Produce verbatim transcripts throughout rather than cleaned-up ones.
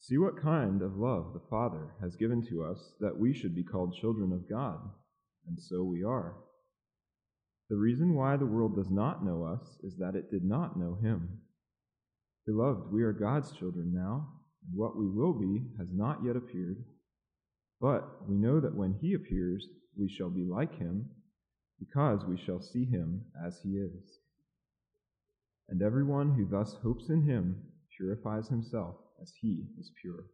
See what kind of love the Father has given to us that we should be called children of God, and so we are. The reason why the world does not know us is that it did not know him. Beloved, we are God's children now, and what we will be has not yet appeared. But we know that when he appears, we shall be like him, because we shall see him as he is. And everyone who thus hopes in him purifies himself as he is pure.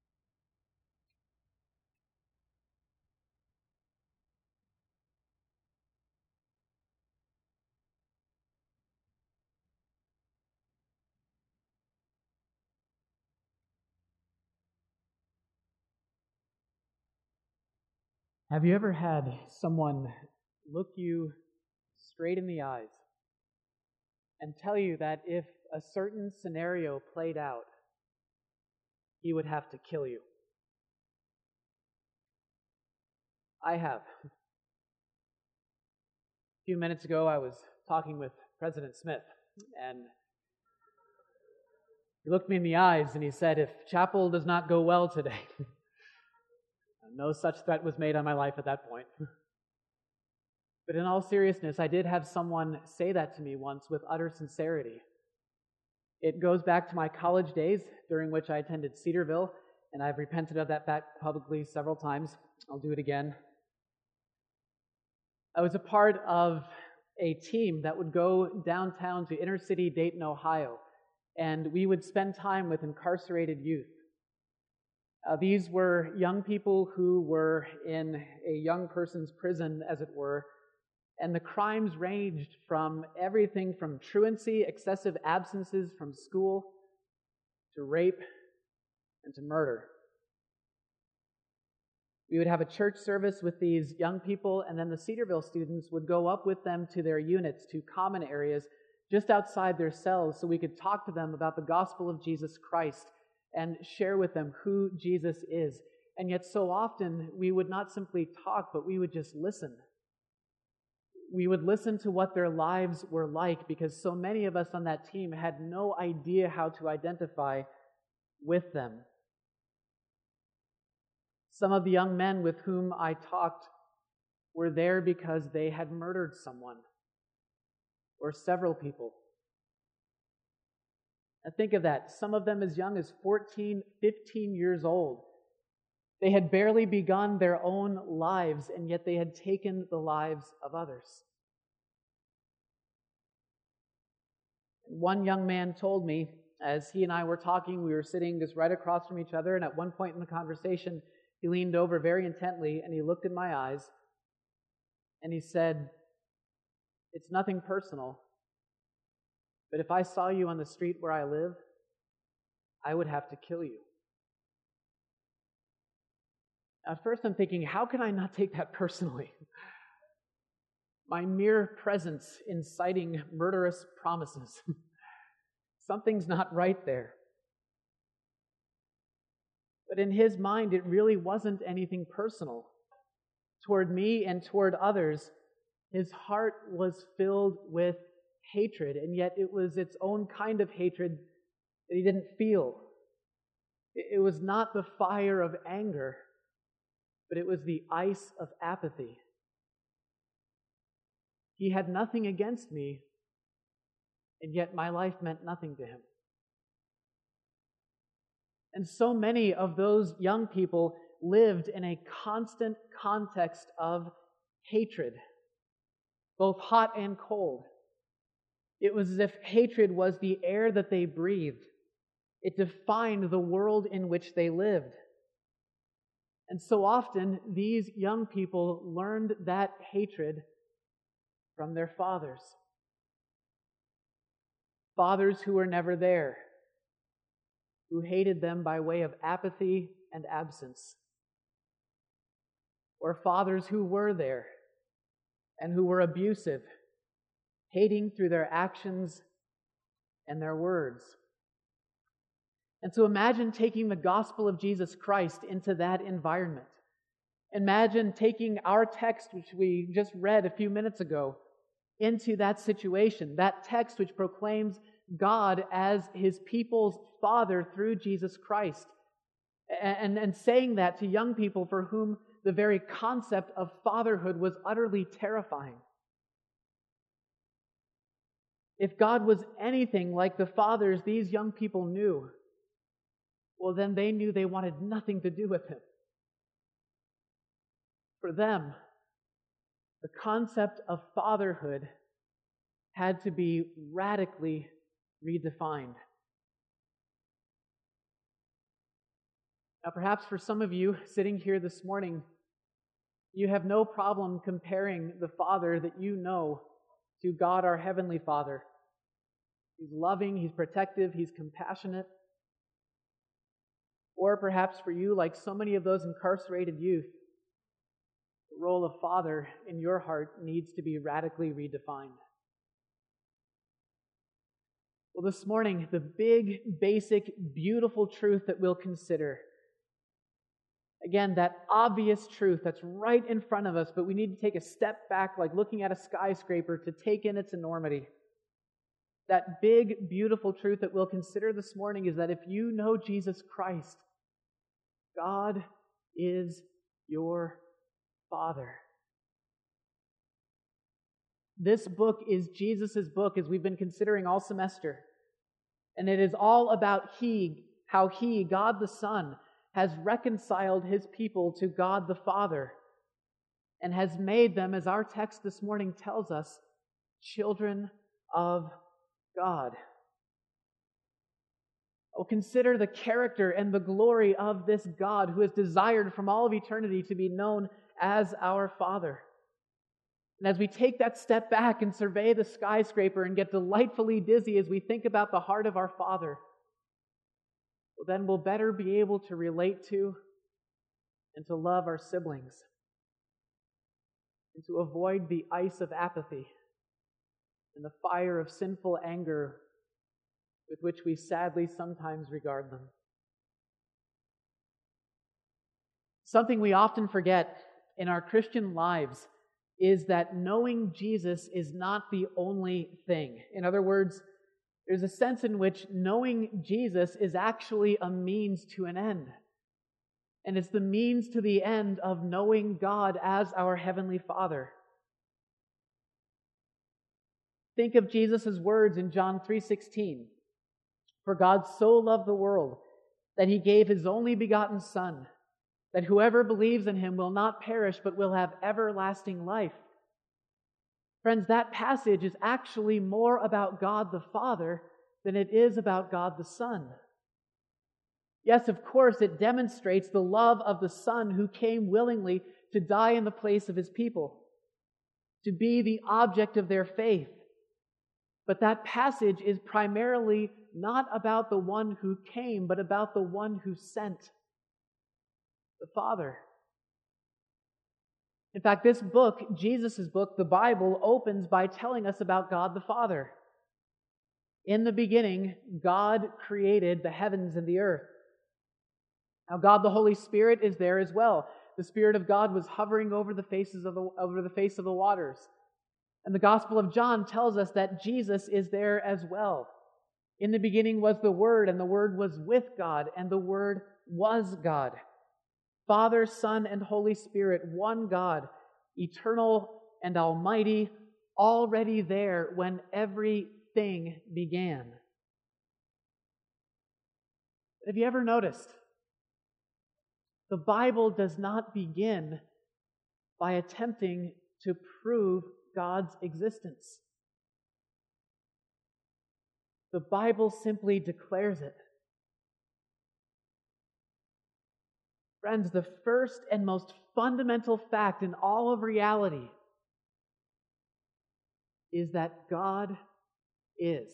Have you ever had someone look you straight in the eyes and tell you that if a certain scenario played out, he would have to kill you? I have. A few minutes ago, I was talking with President Smith, and he looked me in the eyes and he said, if chapel does not go well today, no such threat was made on my life at that point. But in all seriousness, I did have someone say that to me once with utter sincerity. It goes back to my college days, during which I attended Cedarville, and I've repented of that fact publicly several times. I'll do it again. I was a part of a team that would go downtown to inner city Dayton, Ohio, and we would spend time with incarcerated youth. Uh, these were young people who were in a young person's prison, as it were, and the crimes ranged from everything from truancy, excessive absences from school, to rape, and to murder. We would have a church service with these young people, and then the Cedarville students would go up with them to their units, to common areas just outside their cells, so we could talk to them about the gospel of Jesus Christ and share with them who Jesus is. And yet so often we would not simply talk, but we would just listen. We would listen to what their lives were like, because so many of us on that team had no idea how to identify with them. Some of the young men with whom I talked were there because they had murdered someone or several people. Now think of that. Some of them as young as fourteen, fifteen years old. They had barely begun their own lives, and yet they had taken the lives of others. One young man told me, as he and I were talking, we were sitting just right across from each other, and at one point in the conversation, he leaned over very intently, and he looked in my eyes, and he said, "It's nothing personal, but if I saw you on the street where I live, I would have to kill you." At first I'm thinking, how can I not take that personally? My mere presence inciting murderous promises. Something's not right there. But in his mind, it really wasn't anything personal. Toward me and toward others, his heart was filled with hatred, and yet it was its own kind of hatred that he didn't feel. It was not the fire of anger, but it was the ice of apathy. He had nothing against me, and yet my life meant nothing to him. And so many of those young people lived in a constant context of hatred, both hot and cold. It was as if hatred was the air that they breathed. It defined the world in which they lived. And so often, these young people learned that hatred from their fathers. Fathers who were never there, who hated them by way of apathy and absence. Or fathers who were there and who were abusive, hating through their actions and their words. And so imagine taking the gospel of Jesus Christ into that environment. Imagine taking our text, which we just read a few minutes ago, into that situation. That text which proclaims God as his people's Father through Jesus Christ. and, and saying that to young people for whom the very concept of fatherhood was utterly terrifying. If God was anything like the fathers these young people knew, well, then they knew they wanted nothing to do with Him. For them, the concept of fatherhood had to be radically redefined. Now, perhaps for some of you sitting here this morning, you have no problem comparing the Father that you know to God our Heavenly Father. He's loving, He's protective, He's compassionate. Or perhaps for you, like so many of those incarcerated youth, the role of father in your heart needs to be radically redefined. Well, this morning, the big, basic, beautiful truth that we'll consider, again, that obvious truth that's right in front of us, but we need to take a step back, like looking at a skyscraper, to take in its enormity. That big, beautiful truth that we'll consider this morning is that if you know Jesus Christ, God is your Father. This book is Jesus' book, as we've been considering all semester. And it is all about He, how He, God the Son, has reconciled His people to God the Father and has made them, as our text this morning tells us, children of God. We'll consider the character and the glory of this God who has desired from all of eternity to be known as our Father. And as we take that step back and survey the skyscraper and get delightfully dizzy as we think about the heart of our Father, well, then we'll better be able to relate to and to love our siblings and to avoid the ice of apathy and the fire of sinful anger with which we sadly sometimes regard them. Something we often forget in our Christian lives is that knowing Jesus is not the only thing. In other words, there's a sense in which knowing Jesus is actually a means to an end. And it's the means to the end of knowing God as our Heavenly Father. Think of Jesus' words in John three sixteen. For God so loved the world that He gave His only begotten Son, that whoever believes in Him will not perish but will have everlasting life. Friends, that passage is actually more about God the Father than it is about God the Son. Yes, of course, it demonstrates the love of the Son who came willingly to die in the place of His people, to be the object of their faith. But that passage is primarily not about the one who came, but about the one who sent, the Father. In fact, this book, Jesus' book, the Bible, opens by telling us about God the Father. In the beginning, God created the heavens and the earth. Now, God the Holy Spirit is there as well. The Spirit of God was hovering over the faces of the, over the face of the waters. And the Gospel of John tells us that Jesus is there as well. In the beginning was the Word, and the Word was with God, and the Word was God. Father, Son, and Holy Spirit, one God, eternal and almighty, already there when everything began. Have you ever noticed? The Bible does not begin by attempting to prove God's existence. The Bible simply declares it. Friends, the first and most fundamental fact in all of reality is that God is.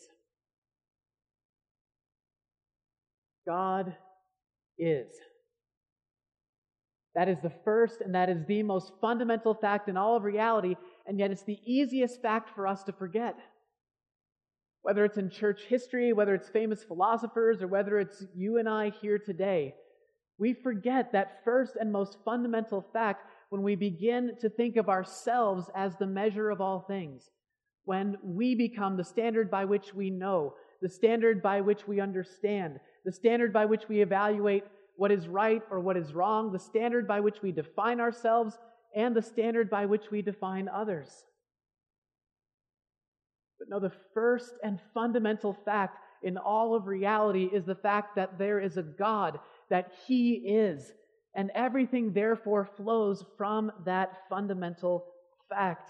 God is. That is the first and that is the most fundamental fact in all of reality, and yet it's the easiest fact for us to forget. Whether it's in church history, whether it's famous philosophers, or whether it's you and I here today, we forget that first and most fundamental fact when we begin to think of ourselves as the measure of all things. When we become the standard by which we know, the standard by which we understand, the standard by which we evaluate what is right or what is wrong, the standard by which we define ourselves, and the standard by which we define others. But no, the first and fundamental fact in all of reality is the fact that there is a God, that He is, and everything therefore flows from that fundamental fact.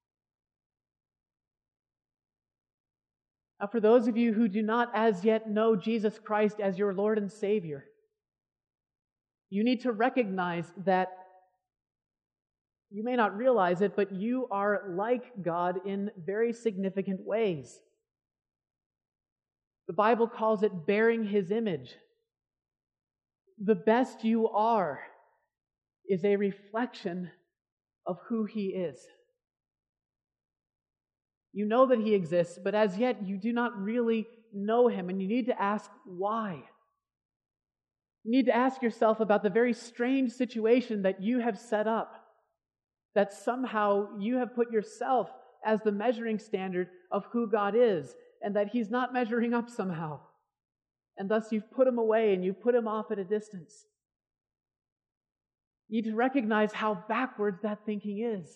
Now, for those of you who do not as yet know Jesus Christ as your Lord and Savior, you need to recognize that you may not realize it, but you are like God in very significant ways. The Bible calls it bearing His image. The best you are is a reflection of who He is. You know that He exists, but as yet you do not really know Him, and you need to ask why. You need to ask yourself about the very strange situation that you have set up, that somehow you have put yourself as the measuring standard of who God is, and that He's not measuring up somehow. And thus you've put Him away and you put Him off at a distance. You need to recognize how backwards that thinking is.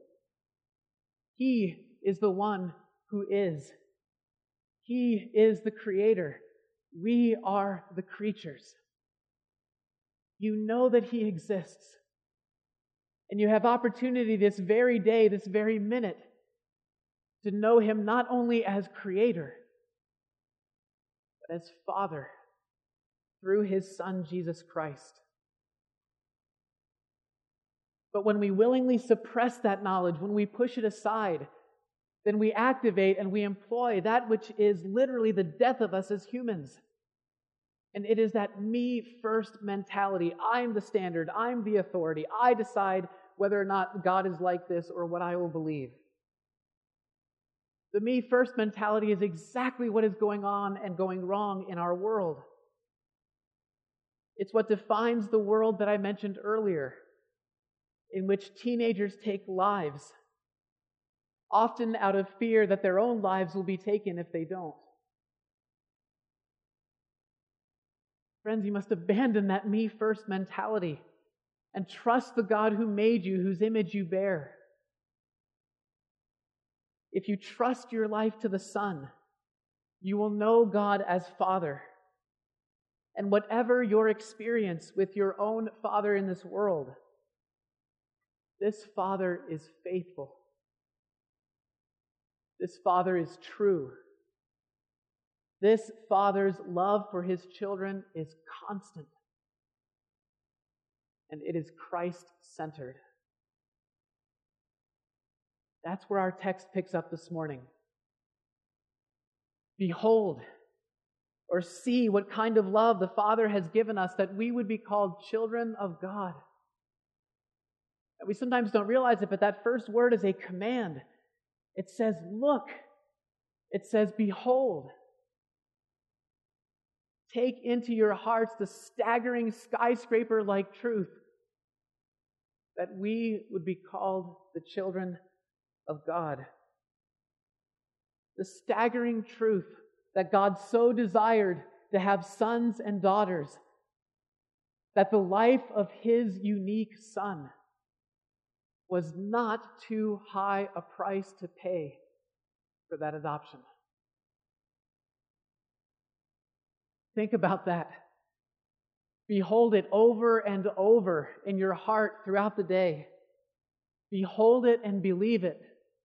He is the one who is. He is the Creator. We are the creatures. You know that He exists. And you have opportunity this very day, this very minute, to know Him not only as Creator, but as Father through His Son, Jesus Christ. But when we willingly suppress that knowledge, when we push it aside, then we activate and we employ that which is literally the death of us as humans. And it is that me-first mentality. I'm the standard. I'm the authority. I decide whether or not God is like this or what I will believe. The me-first mentality is exactly what is going on and going wrong in our world. It's what defines the world that I mentioned earlier, in which teenagers take lives, often out of fear that their own lives will be taken if they don't. Friends, you must abandon that me-first mentality and trust the God who made you, whose image you bear. If you trust your life to the Son, you will know God as Father. And whatever your experience with your own father in this world, this Father is faithful. This Father is true. This Father's love for His children is constant. And it is Christ-centered. That's where our text picks up this morning. Behold, or see what kind of love the Father has given us, that we would be called children of God. And we sometimes don't realize it, but that first word is a command. It says, look. It says, behold. Take into your hearts the staggering skyscraper-like truth that we would be called the children of God. The staggering truth that God so desired to have sons and daughters, that the life of His unique Son was not too high a price to pay for that adoption. Think about that. Behold it over and over in your heart throughout the day. Behold it and believe it.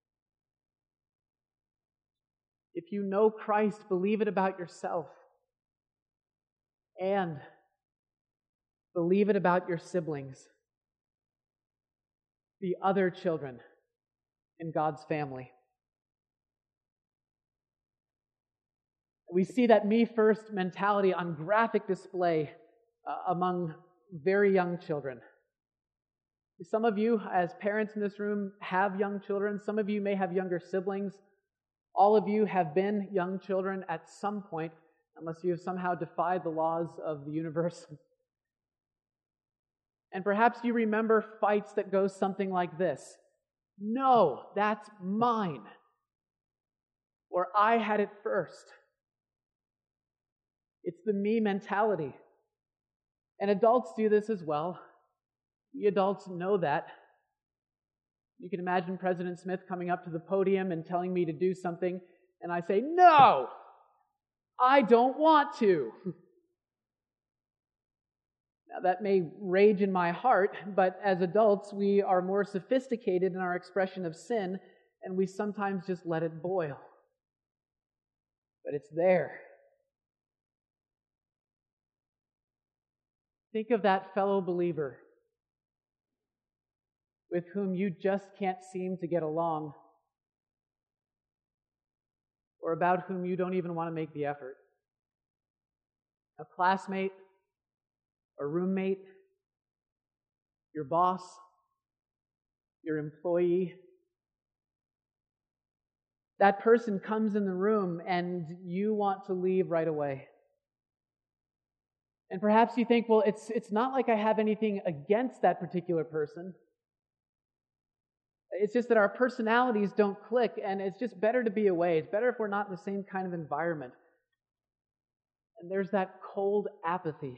If you know Christ, believe it about yourself. And believe it about your siblings, the other children in God's family. We see that me-first mentality on graphic display uh, among very young children. Some of you, as parents in this room, have young children. Some of you may have younger siblings. All of you have been young children at some point, unless you have somehow defied the laws of the universe. And perhaps you remember fights that go something like this. No, that's mine. Or I had it first. It's the me mentality. And adults do this as well. We adults know that. You can imagine President Smith coming up to the podium and telling me to do something, and I say, "No, I don't want to." Now, that may rage in my heart, but as adults, we are more sophisticated in our expression of sin, and we sometimes just let it boil. But it's there. Think of that fellow believer with whom you just can't seem to get along, or about whom you don't even want to make the effort. A classmate, a roommate, your boss, your employee. That person comes in the room and you want to leave right away. And perhaps you think, well, it's, it's not like I have anything against that particular person. It's just that our personalities don't click, and it's just better to be away. It's better if we're not in the same kind of environment. And there's that cold apathy.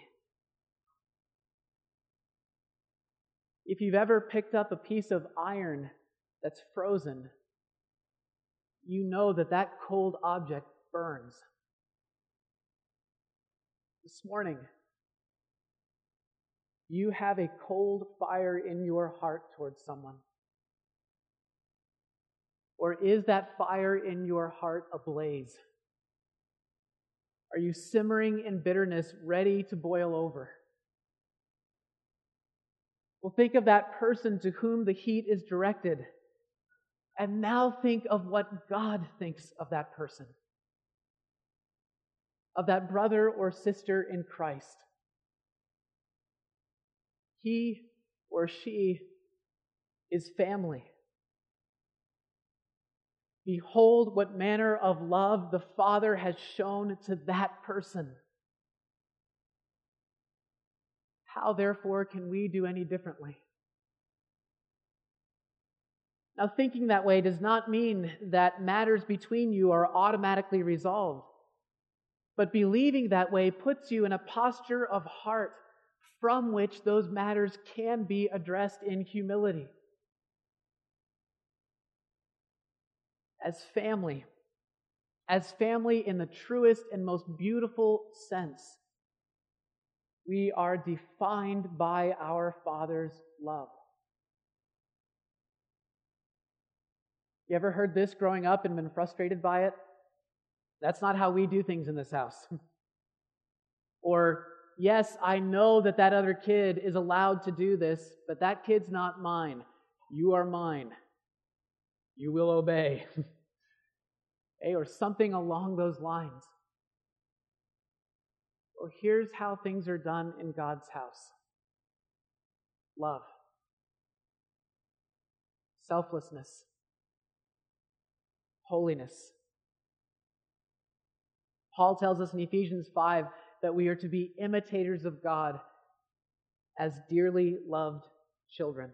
If you've ever picked up a piece of iron that's frozen, you know that that cold object burns. This morning, you have a cold fire in your heart towards someone. Or is that fire in your heart ablaze? Are you simmering in bitterness, ready to boil over? Well, think of that person to whom the heat is directed. And now think of what God thinks of that person, of that brother or sister in Christ. He or she is family. Behold what manner of love the Father has shown to that person. How, therefore, can we do any differently? Now, thinking that way does not mean that matters between you are automatically resolved. But believing that way puts you in a posture of heart from which those matters can be addressed in humility. As family, as family in the truest and most beautiful sense, we are defined by our Father's love. You ever heard this growing up and been frustrated by it? That's not how we do things in this house. Or, yes, I know that that other kid is allowed to do this, but that kid's not mine. You are mine. You will obey. Hey, or something along those lines. Well, here's how things are done in God's house. Love. Selflessness. Holiness. Paul tells us in Ephesians five that we are to be imitators of God as dearly loved children.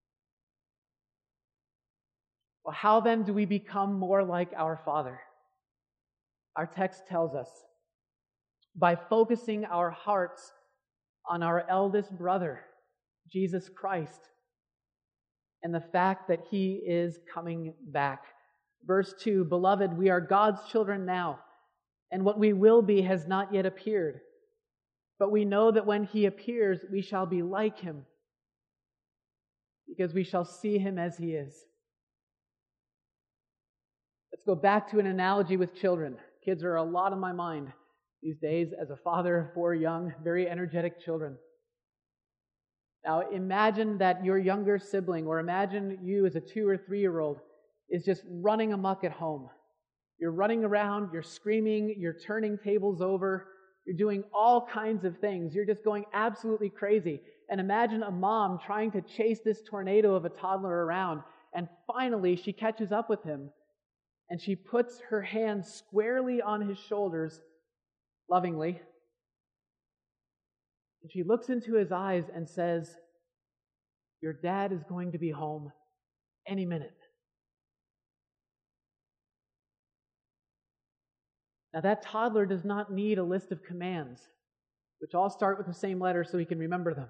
Well, how then do we become more like our Father? Our text tells us, by focusing our hearts on our eldest brother, Jesus Christ, and the fact that He is coming back. Verse two, Beloved, we are God's children now, and what we will be has not yet appeared. But we know that when He appears, we shall be like Him, because we shall see Him as He is. Let's go back to an analogy with children. Kids are a lot on my mind these days as a father of four young, very energetic children. Now imagine that your younger sibling, or imagine you as a two or three-year-old, is just running amok at home. You're running around, you're screaming, you're turning tables over, you're doing all kinds of things. You're just going absolutely crazy. And imagine a mom trying to chase this tornado of a toddler around, and finally she catches up with him, and she puts her hand squarely on his shoulders, lovingly, and she looks into his eyes and says, Your dad is going to be home any minute. Now that toddler does not need a list of commands. which all start with the same letter so he can remember them.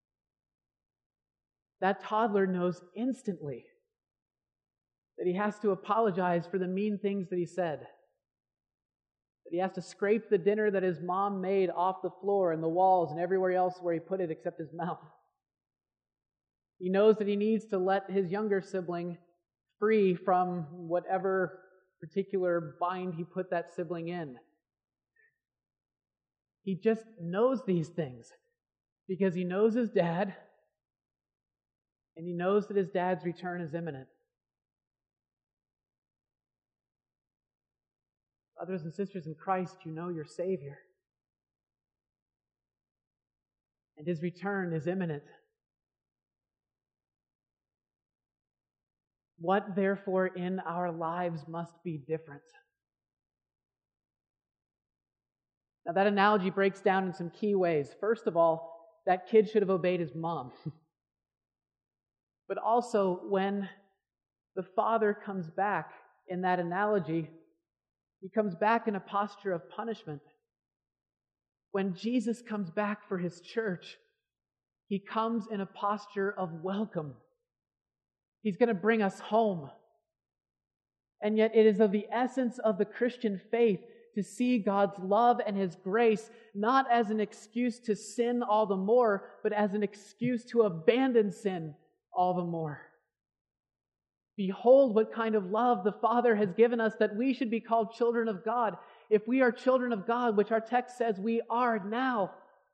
That toddler knows instantly that he has to apologize for the mean things that he said, that he has to scrape the dinner that his mom made off the floor and the walls and everywhere else where he put it except his mouth. He knows that he needs to let his younger sibling free from whatever particular bind he put that sibling in. He just knows these things because he knows his dad, and he knows that his dad's return is imminent. Brothers and sisters in Christ, you know your Savior, and his return is imminent. What, therefore, in our lives must be different? Now, that analogy breaks down in some key ways. First of all, that kid should have obeyed his mom. But also, when the father comes back in that analogy, he comes back in a posture of punishment. When Jesus comes back for his church, he comes in a posture of welcome. He's going to bring us home. And yet it is of the essence of the Christian faith to see God's love and his grace not as an excuse to sin all the more, but as an excuse to abandon sin all the more. Behold what kind of love the Father has given us that we should be called children of God. If we are children of God, which our text says we are now,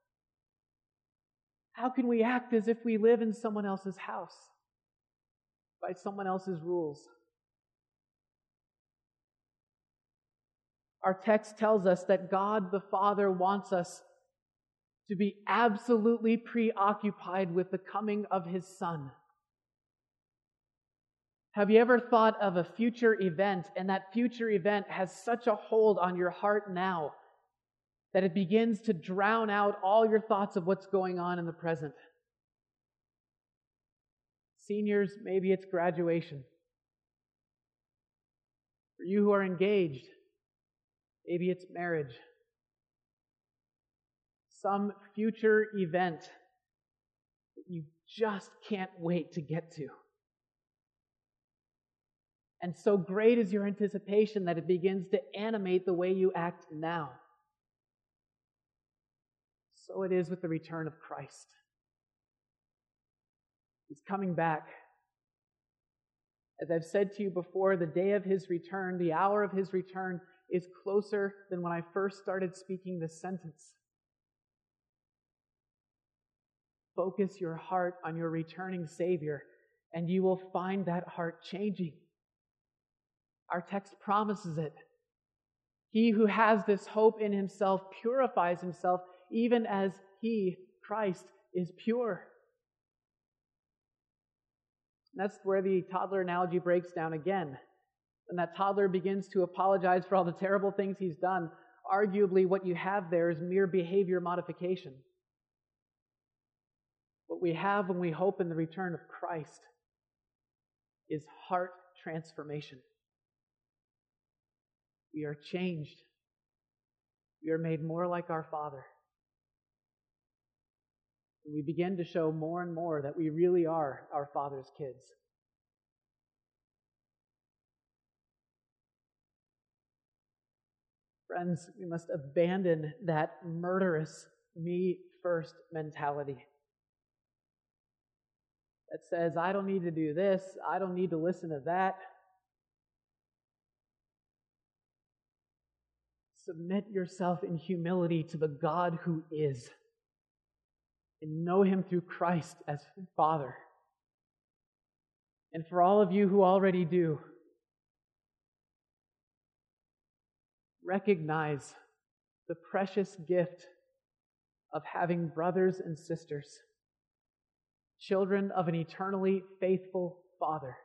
how can we act as if we live in someone else's house, by someone else's rules? Our text tells us that God the Father wants us to be absolutely preoccupied with the coming of his Son. Have you ever thought of a future event, and that future event has such a hold on your heart now that it begins to drown out all your thoughts of what's going on in the present? Seniors, maybe it's graduation. For you who are engaged, maybe it's marriage. Some future event that you just can't wait to get to. And so great is your anticipation that it begins to animate the way you act now. So it is with the return of Christ. He's coming back. As I've said to you before, the day of his return, the hour of his return, is closer than when I first started speaking this sentence. Focus your heart on your returning Savior, and you will find that heart changing. Our text promises it. He who has this hope in himself purifies himself even as he, Christ, is pure. And that's where the toddler analogy breaks down again. When that toddler begins to apologize for all the terrible things he's done, arguably what you have there is mere behavior modification. What we have when we hope in the return of Christ is heart transformation. We are changed. We are made more like our Father. And we begin to show more and more that we really are our Father's kids. Friends, we must abandon that murderous me first mentality that says, I don't need to do this, I don't need to listen to that. Submit yourself in humility to the God who is, and know him through Christ as Father. And for all of you who already do, recognize the precious gift of having brothers and sisters, children of an eternally faithful Father.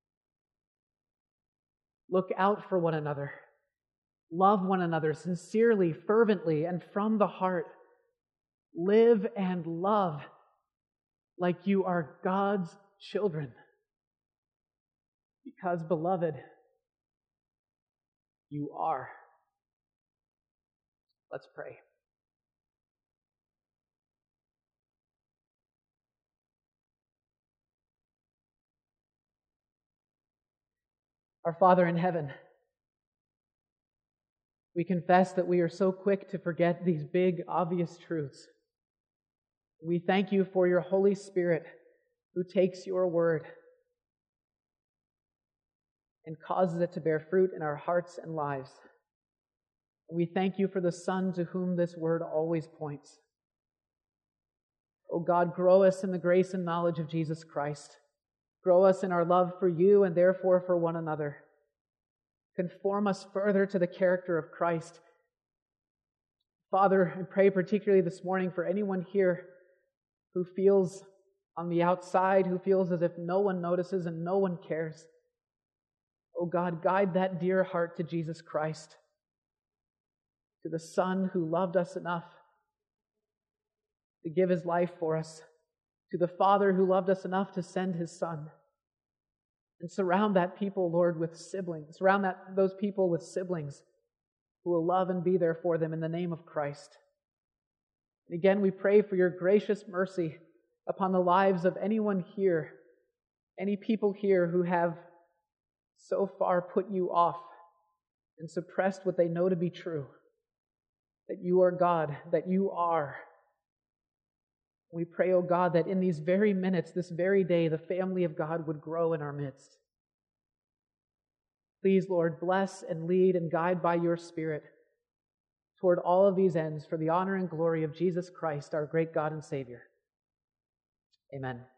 Look out for one another. Love one another sincerely, fervently, and from the heart. Live and love like you are God's children. Because, beloved, you are. Let's pray. Our Father in heaven, we confess that we are so quick to forget these big, obvious truths. We thank you for your Holy Spirit who takes your word and causes it to bear fruit in our hearts and lives. We thank you for the Son to whom this word always points. Oh God, grow us in the grace and knowledge of Jesus Christ. Grow us in our love for you and therefore for one another. Conform us further to the character of Christ. Father, I pray particularly this morning for anyone here who feels on the outside, who feels as if no one notices and no one cares. Oh God, guide that dear heart to Jesus Christ, to the Son who loved us enough to give his life for us, to the Father who loved us enough to send his Son. And surround that people, Lord, with siblings. Surround that, those people with siblings who will love and be there for them in the name of Christ. And again, we pray for your gracious mercy upon the lives of anyone here, any people here who have so far put you off and suppressed what they know to be true, that you are God, that you are. We pray, O God, that in these very minutes, this very day, the family of God would grow in our midst. Please, Lord, bless and lead and guide by your Spirit toward all of these ends for the honor and glory of Jesus Christ, our great God and Savior. Amen.